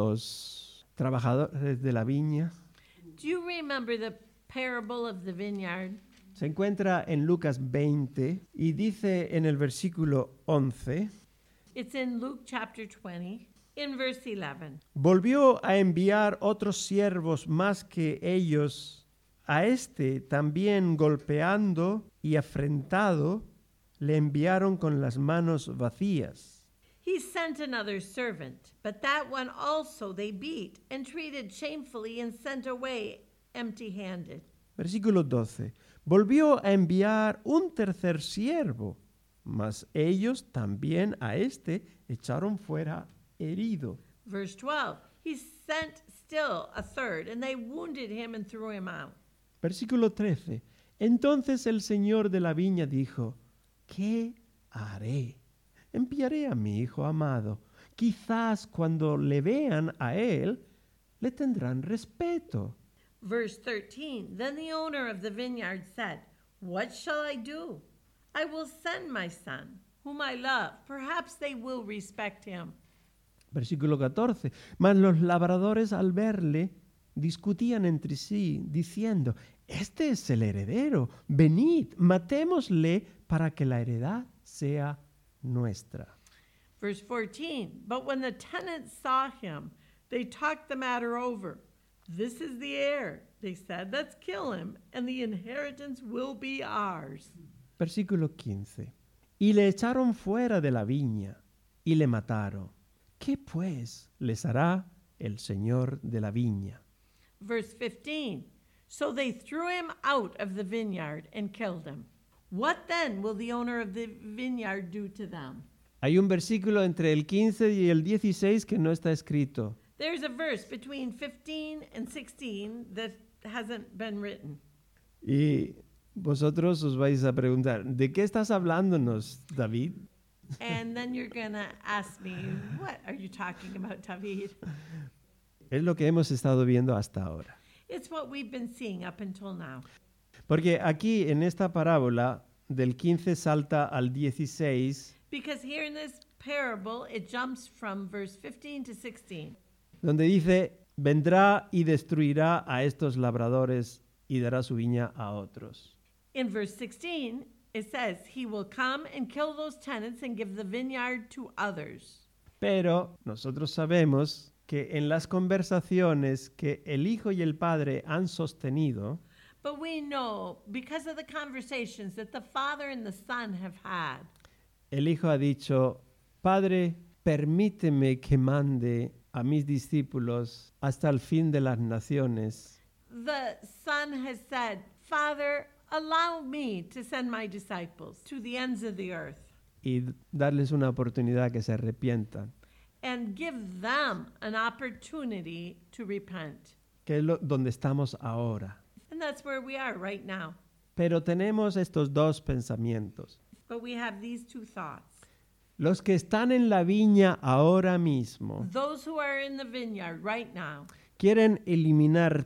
los trabajadores de la viña? Do you remember the parable of the vineyard? Se encuentra en Lucas 20 y dice en el versículo 11, It's in Luke chapter 20, in verse 11. volvió a enviar otros siervos más que ellos, a este también golpeando y afrentado, le enviaron con las manos vacías. He sent another servant, but that one also they beat and treated shamefully and sent away empty-handed. Versículo 12. Volvió a enviar un tercer siervo, mas ellos también a este echaron fuera herido. Verse 12. He sent still a third, and they wounded him and threw him out. Versículo 13. Entonces el señor de la viña dijo, ¿qué haré? Enviaré a mi hijo amado. Quizás cuando le vean a él, le tendrán respeto. Verse 13. Then the owner of the vineyard said, What shall I do? I will send my son, whom I love. Perhaps they will respect him. Versículo 14. Mas los labradores al verle discutían entre sí, diciendo, este es el heredero, venid, matémosle para que la heredad sea nuestra. Verse 14. But when the tenants saw him, they talked the matter over. This is the heir, they said. Let's kill him, and the inheritance will be ours. Versículo 15. Y le echaron fuera de la viña y le mataron. ¿Qué pues les hará el señor de la viña? Verse 15. So they threw him out of the vineyard and killed him. What then will the owner of the vineyard do to them? Hay un versículo entre el 15 y el 16 que no está escrito. There's a verse between 15 and 16 that hasn't been written. Y vosotros os vais a preguntar, ¿de qué estás hablándonos, David? And then you're going to ask me, what are you talking about, David? Es lo que hemos estado viendo hasta ahora. It's what we've been seeing up until now. Porque aquí en esta parábola del 15 salta al 16, Because here in this parable, it jumps from verse 15 to 16. donde dice, vendrá y destruirá a estos labradores y dará su viña a otros. In verse 16, it says, he will come and kill those tenants and give the vineyard to others. Pero nosotros sabemos que en las conversaciones que el Hijo y el Padre han sostenido, But we know, because of the conversations that the Father and the Son have had, el Hijo ha dicho, Padre, permíteme que mande a mis discípulos hasta el fin de las naciones. the Son has said, Father, allow me to send my disciples to the ends of the earth Y darles una oportunidad que se arrepientan, and give them an opportunity to repent. que es donde estamos ahora. And that's where we are right now. Pero tenemos estos dos pensamientos. But we have these two thoughts. Los que están en la viña ahora mismo Those who are in the vineyard right now quieren eliminar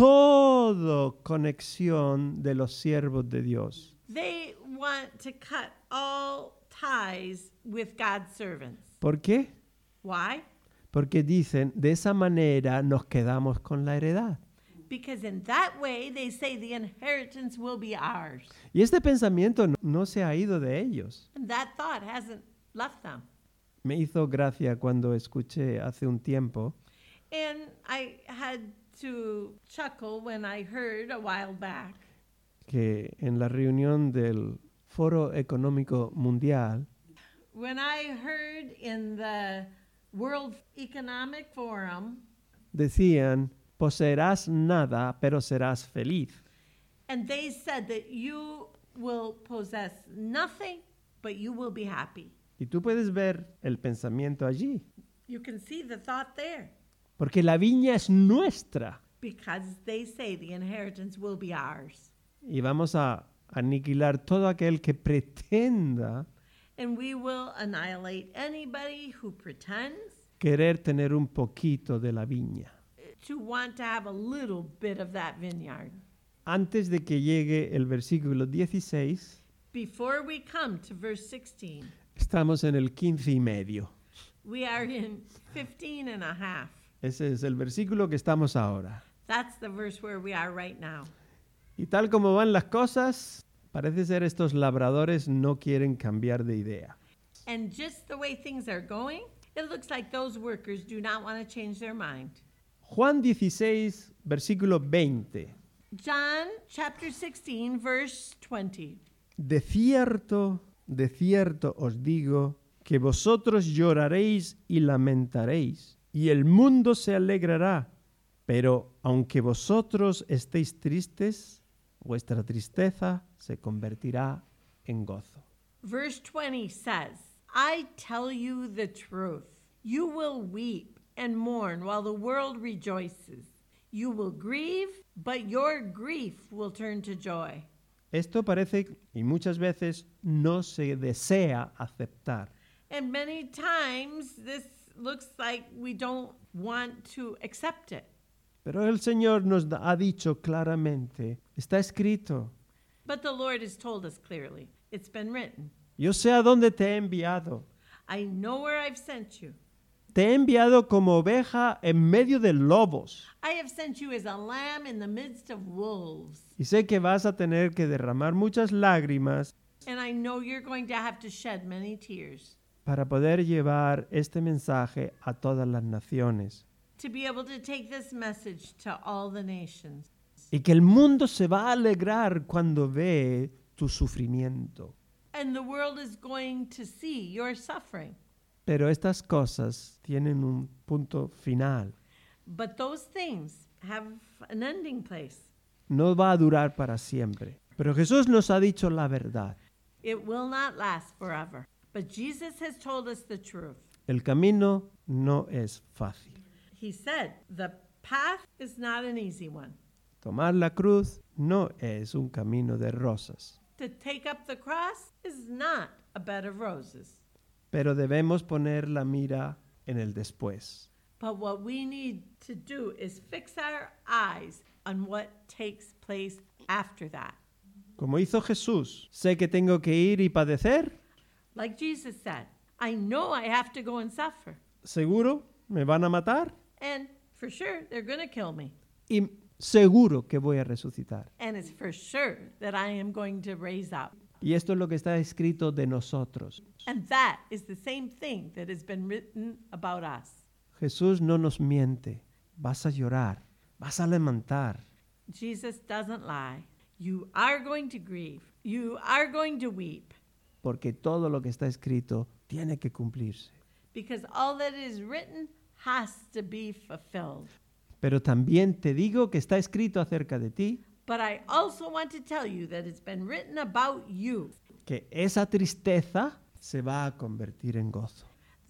toda conexión de los siervos de Dios. they want to cut all ties with God's servants. ¿Por qué? Why? Porque dicen, de esa manera nos quedamos con la heredad. Because in that way, they say the inheritance will be ours. Y este pensamiento no se ha ido de ellos. And that thought hasn't left them. Me hizo gracia cuando escuché hace un tiempo And I had to chuckle when I heard a while back que en la reunión del Foro Económico Mundial when I heard in the World Economic Forum, decían, poseerás nada, pero serás feliz. and they said that you will possess nothing, but you will be happy. Y tú puedes ver el pensamiento allí, You can see the thought there porque la viña es nuestra because they say the inheritance will be ours. y vamos a aniquilar todo aquel que pretenda And we will annihilate anybody who pretends querer tener un poquito de la viña. to want to have a little bit of that vineyard. Antes de que llegue el versículo 16, Before we come to verse 16, estamos en el 15 y medio. we are in 15 and a half. Ese es el versículo que estamos ahora. That's the verse where we are right now. Y tal como van las cosas, parece ser estos labradores no quieren cambiar de idea. And just the way things are going, it looks like those workers do not want to change their mind. Juan 16, versículo 20. John chapter 16, verse 20. De cierto os digo que vosotros lloraréis y lamentaréis, y el mundo se alegrará. Pero aunque vosotros estéis tristes, vuestra tristeza se convertirá en gozo. Verse 20 says, I tell you the truth. You will weep and mourn while the world rejoices. You will grieve, but your grief will turn to joy. Esto parece, y muchas veces, no se desea aceptar. And many times this looks like we don't want to accept it. Pero el Señor nos ha dicho claramente, está escrito, But the Lord has told us clearly. It's been written. yo sé a dónde te he enviado. I know where I've sent you. Te he enviado como oveja en medio de lobos. I have sent you as a lamb in the midst of wolves. Y sé que vas a tener que derramar muchas lágrimas And I know you're going to have to shed many tears para poder llevar este mensaje a todas las naciones. to be able to take this message to all the nations. Y que el mundo se va a alegrar cuando ve tu sufrimiento. And the world is going to see your suffering. Pero estas cosas tienen un punto final. But those things have an ending place. No va a durar para siempre. Pero Jesús nos ha dicho la verdad. It will not last forever. But Jesus has told us the truth. El camino no es fácil. He said, the path is not an easy one. Tomar la cruz no es un camino de rosas. To take up the cross is not a bed of roses. Pero debemos poner la mira en el después. But what we need to do is fix our eyes on what takes place after that. Como hizo Jesús, sé que tengo que ir y padecer. Like Jesus said, I know I have to go and suffer. ¿Seguro? ¿Me van a matar? And For sure, they're going to kill me. Y seguro que voy a resucitar. And it's for sure that I am going to raise up. Y esto es lo que está escrito de nosotros. And that is the same thing that has been written about us. Jesús no nos miente. Vas a llorar, vas a lamentar. Jesus doesn't lie. You are going to grieve. You are going to weep. Porque todo lo que está escrito tiene que cumplirse. Because all that is written has to be fulfilled. Pero también te digo que está escrito acerca de ti, But I also want to tell you that it's been written about you. que esa tristeza se va a convertir en gozo.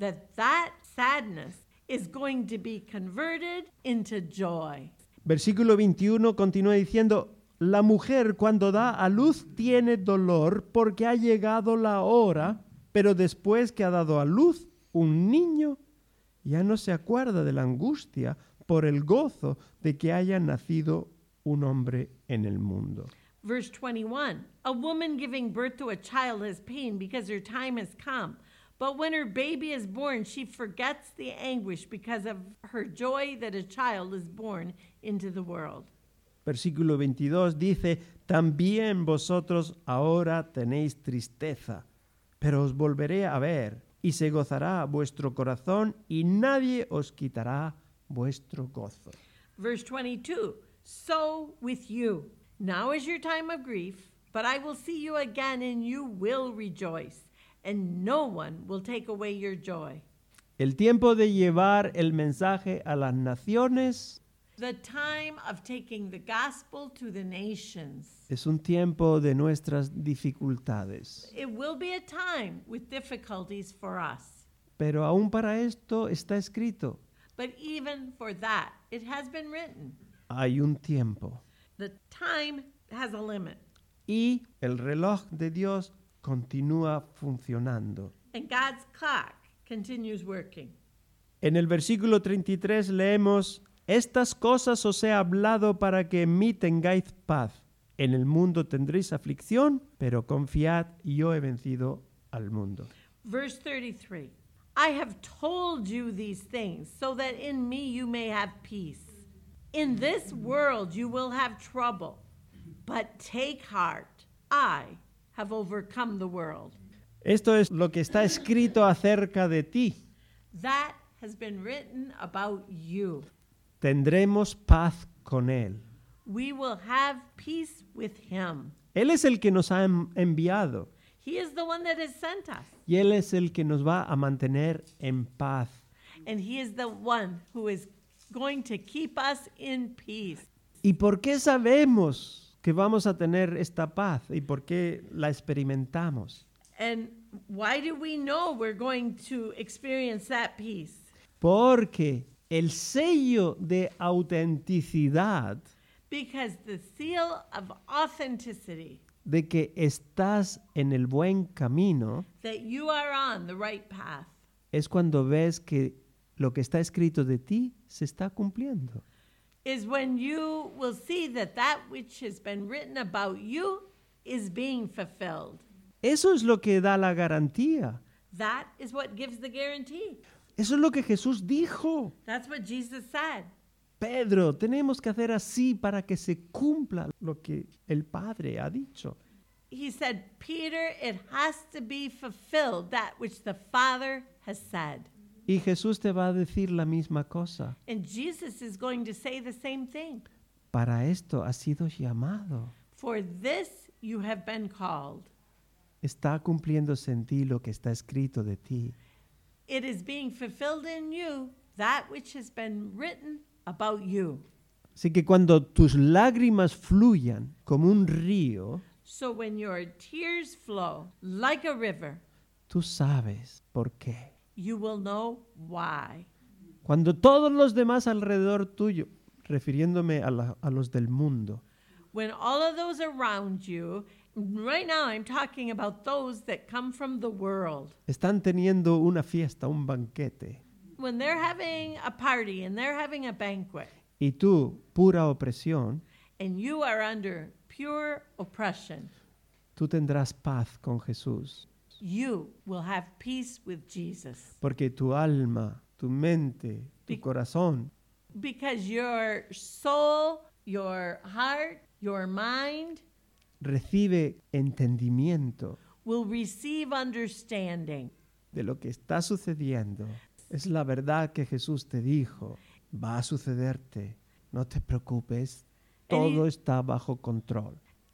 That sadness is going to be converted into joy. Versículo 21 continúa diciendo, la mujer cuando da a luz tiene dolor porque ha llegado la hora, pero después que ha dado a luz un niño, ya no se acuerda de la angustia por el gozo de que haya nacido un hombre en el mundo. Verse 21, a woman giving birth to a child has pain because her time has come. But when her baby is born, she forgets the anguish because of her joy that a child is born into the world. Versículo 22 dice, también vosotros ahora tenéis tristeza, pero os volveré a ver y se gozará vuestro corazón y nadie os quitará vuestro gozo. Verse 22, so with you. Now is your time of grief, but I will see you again and you will rejoice, and no one will take away your joy. El tiempo de llevar el mensaje a las naciones The time of taking the gospel to the nations. es un tiempo de nuestras dificultades. It will be a time with difficulties for us. Pero aún para esto está escrito, But even for that, it has been written. hay un tiempo. The time has a limit. Y el reloj de Dios continúa funcionando. And God's clock continues working. En el versículo 33 leemos, estas cosas os he hablado para que en mí tengáis paz. En el mundo tendréis aflicción, pero confiad, yo he vencido al mundo. Verse 33, I have told you these things so that in me you may have peace. In this world you will have trouble, but take heart. I have overcome the world. Esto es lo que está escrito acerca de ti. That has been written about you. Tendremos paz con Él. We will have peace with him. Él es el que nos ha enviado He is the one that has sent us. y Él es el que nos va a mantener en paz. And he is the one who is going to keep us in peace. ¿Y por qué sabemos que vamos a tener esta paz y por qué la experimentamos? And why do we know we're going to experience that peace? Porque el sello de autenticidad Because the seal of authenticity, de que estás en el buen camino that you are on the right path, es cuando ves que lo que está escrito de ti se está cumpliendo. is when you will see that that which has been written about you is being fulfilled. Eso es lo que da la garantía. That is what gives the guarantee. Eso es lo que Jesús dijo. That's what Jesus said. Pedro, tenemos que hacer así para que se cumpla lo que el Padre ha dicho. He said, Peter, it has to be fulfilled, that which the Father has said. Y Jesús te va a decir la misma cosa. And Jesus is going to say the same thing. Para esto has sido llamado. For this you have been called. Está cumpliéndose en ti lo que está escrito de ti. It is being fulfilled in you, that which has been written about you. Así que cuando tus lágrimas fluyan como un río, So when your tears flow like a river, tú sabes por qué. you will know why. Cuando todos los demás alrededor tuyo, refiriéndome a los del mundo, When all of those around you, right now I'm talking about those that come from the world. están teniendo una fiesta, un banquete, When they're having a party and they're having a banquet, y tú, pura opresión, and you are under pure oppression, tú tendrás paz con Jesús. you will have peace with Jesus. Porque tu alma, tu mente, tu Be- corazón because your soul, your heart, your mind recibe entendimiento will receive understanding. de lo que está sucediendo. Es la verdad que Jesús te dijo. Va a sucederte. No te preocupes. Todo está bajo control.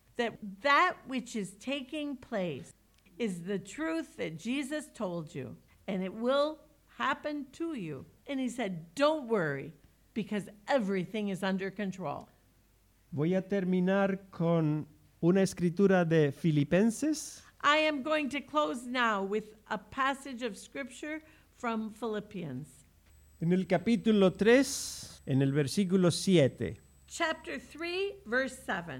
That which is taking place is the truth that Jesus told you, and it will happen to you. And he said, don't worry, because everything is under control. Voy a terminar con una escritura de Filipenses. I am going to close now with a passage of scripture from Philippians. En el capítulo 3, en el versículo 7. Chapter 3, verse 7.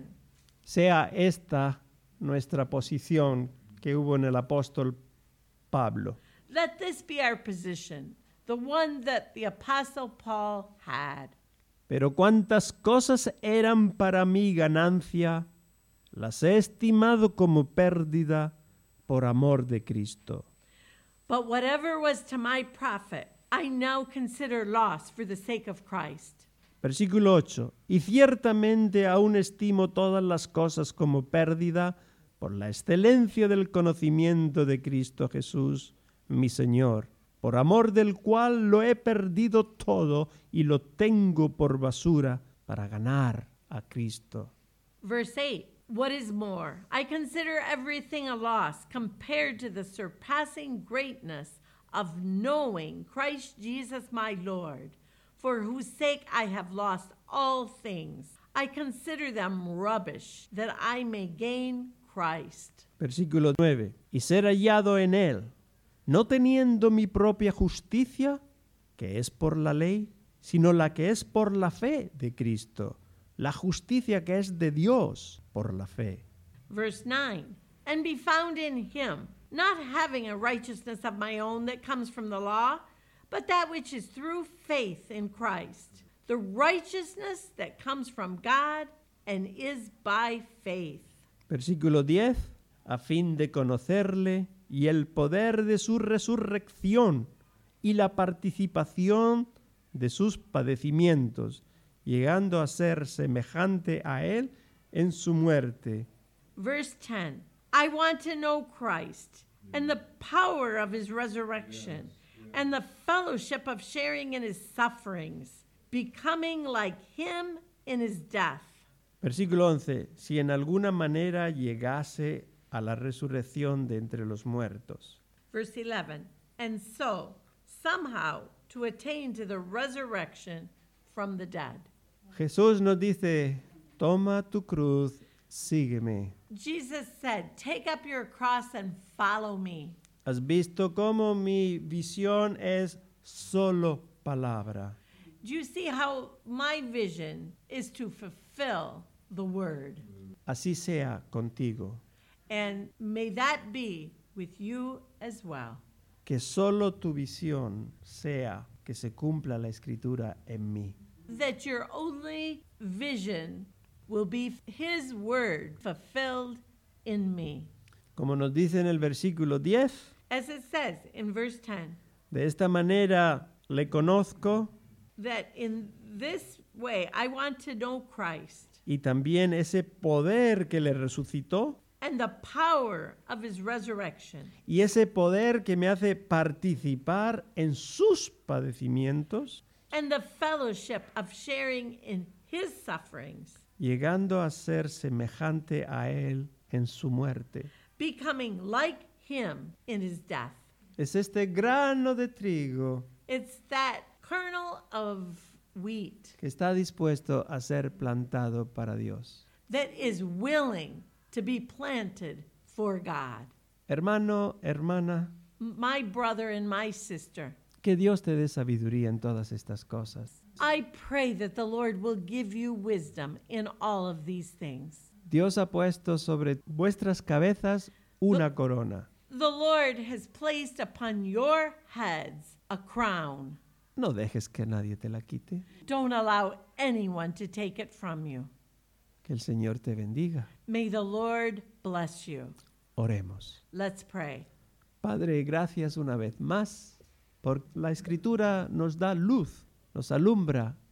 Sea esta nuestra posición que hubo en el apóstol Pablo. Let this be our position, the one that the apostle Paul had. Pero cuantas cosas eran para mí ganancia, las he estimado como pérdida por amor de Cristo. But whatever was to my profit, I now consider loss for the sake of Christ. Versículo 8. Y ciertamente aún estimo todas las cosas como pérdida por la excelencia del conocimiento de Cristo Jesús, mi Señor, por amor del cual lo he perdido todo y lo tengo por basura para ganar a Cristo. Verse 8. What is more, I consider everything a loss compared to the surpassing greatness of knowing Christ Jesus my Lord, for whose sake I have lost all things. I consider them rubbish, that I may gain Christ. Versículo 9. Y ser hallado en él, no teniendo mi propia justicia, que es por la ley, sino la que es por la fe de Cristo, la justicia que es de Dios por la fe. Verse 9. And be found in him, not having a righteousness of my own that comes from the law, but that which is through faith in Christ, the righteousness that comes from God and is by faith. Versículo 10. A fin de conocerle y el poder de su resurrección y la participación de sus padecimientos, llegando a ser semejante a él en su muerte. Verse 10. I want to know Christ and the power of his resurrection and the fellowship of sharing in his sufferings, becoming like him in his death. Versículo 11. Si en alguna manera llegase a la resurrección de entre los muertos. Verse 11. And so, somehow, to attain to the resurrection from the dead. Jesús nos dice, toma tu cruz, sígueme. Jesus said, take up your cross and follow me. ¿Has visto cómo mi visión es solo palabra? Do you see how my vision is to fulfill the word? Así sea contigo. And may that be with you as well. Que solo tu visión sea que se cumpla la escritura en mí. That your only vision will be his word fulfilled in me. Como nos dice en el versículo 10, As it says in verse 10, de esta manera le conozco that in this way I want to know Christ y también ese poder que le resucitó and the power of his resurrection y ese poder que me hace participar en sus padecimientos, and the fellowship of sharing in his sufferings, llegando a ser semejante a él en su muerte. becoming like him in his death. Es este grano de trigo It's that kernel of wheat que está dispuesto a ser plantado para Dios. that is willing to be planted for God. Hermano, hermana, My brother and my sister, que Dios te dé sabiduría en todas estas cosas. I pray that the Lord will give you wisdom in all of these things. Dios ha puesto sobre vuestras cabezas una corona. The Lord has placed upon your heads a crown. No dejes que nadie te la quite. Don't allow anyone to take it from you. Que el Señor te bendiga. May the Lord bless you. Oremos. Let's pray. Padre, gracias una vez más, porque la Escritura nos da luz, nos alumbra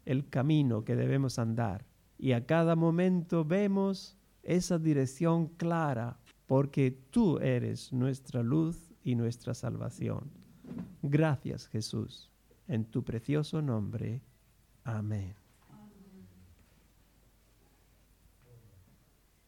el camino que debemos andar. Y a cada momento vemos esa dirección clara, porque tú eres nuestra luz y nuestra salvación. Gracias, Jesús. En tu precioso nombre. Amén.